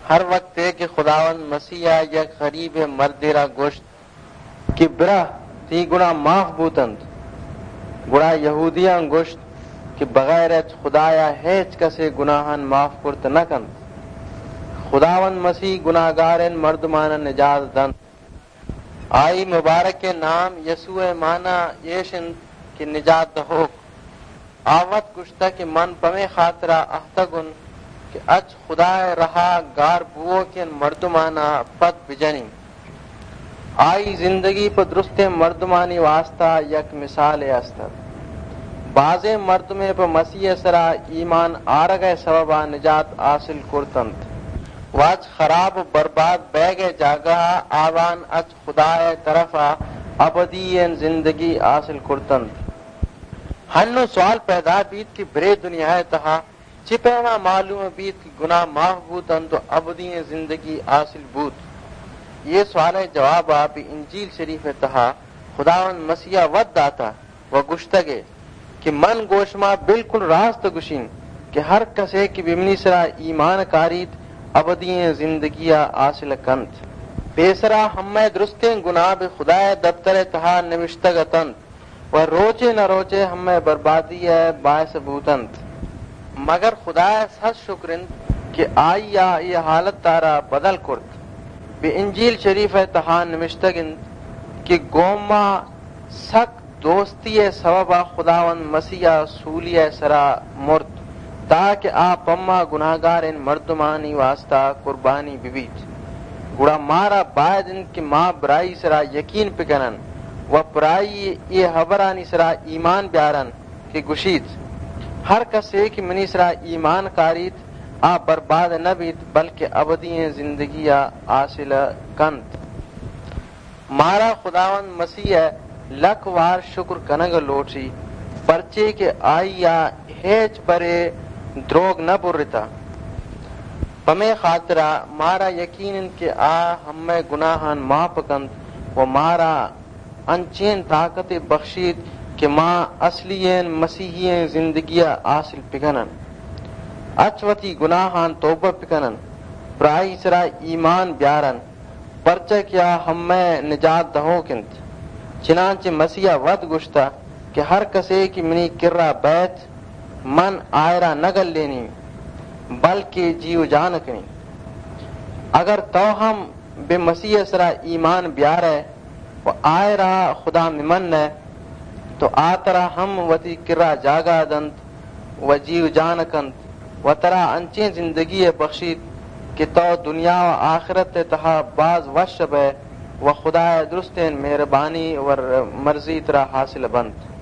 ہر وقت ہے کہ خداوند مسیح یک غریب مردیرا گوشت کہ برا تی گناہ معاف بوتند گڑا یہودیاں گوشت کہ بغیر خدایا ہیچ کسے گناہن معاف کرت نہ کند خداوند مسیح گناہگارن مردمان نجات دند آئی مبارک کے نام یسوع مانا یشن کہ نجات دہوک آوت گشتہ کہ من پمے خاطرہ احتگن کہ اچ خدا رہا گار بوو کے مردمانا پت بجنی آئی زندگی پر درست مردمانی واسطہ یک مثال استر بعض مردمے پر مسیح سرا ایمان آرگے سببا نجات حاصل کرتند واج خراب و برباد بہ گئے جاگہ آوان اچ خدا طرفا ابدی زندگی حاصل کرتند ہنو سوال پیدا بیت کی برے دنیا تہا چپیما معلوم بیت کی گناہ معاف بوتن تو ابدی زندگی حاصل بوت یہ سوال جواب آپ انجیل شریف تہا خداوند مسیح ود داتا و گشتگے کہ من گوشما بالکل راست گشین کہ ہر کسے کی بمنی سرا ایمان کاریت ابدی زندگی حاصل کنت بیسرا ہمیں درستیں گناہ بے خدا دفتر تہا نوشتگتند و روچے نہ روچے ہمیں بربادی ہے باعث بوتند مگر خدا سچ شکرند کہ آئی یہ حالت تارا بدل کرت بے انجیل شریف تہا نوشتگند کہ گوما سک دوستی سببا خداوند مسیح سولی سرا مرد تاکہ آپ اما گناہگار ان مردمانی واسطہ قربانی بیت گڑا مارا باید ان کی ماں برائی سرا یقین پکنن و برائی یہ حبرانی سرا ایمان بیارن کہ گشید ہر کسے کی منی سرا ایمان کاریت آ برباد نہ بیت بلکہ ابدی زندگی حاصل کند مارا خداوند مسیح لکھ وار شکر کنگ لوٹی پرچے کے آئی ہیچ برے دروگ نہ برتا پمے خاطرہ مارا یقین کہ آ ہمیں گناہان معاف کند و مارا انچین طاقت بخشید کہ ماں اصلین مسیحین زندگی حاصل پکنن اچوتی گناہان توبہ پکنن برائی سرا ایمان بیارن پرچہ کیا ہمیں نجات دہو کند چنانچہ مسیح ود گشتہ کہ ہر کسے کی منی کرا بیت من آئرہ نگل لینی بلکہ جیو جان کنی اگر تو ہم بے مسیح سرا ایمان بیارے و آئرہ خدا ممن ہے تو آترا ہم وتی کرا جاگا دند و جیو جان کند و ترا انچیں زندگی بخشید کہ تو دنیا و آخرت تہا باز وش بے و خدا درست مہربانی و مرضی ترا حاصل بند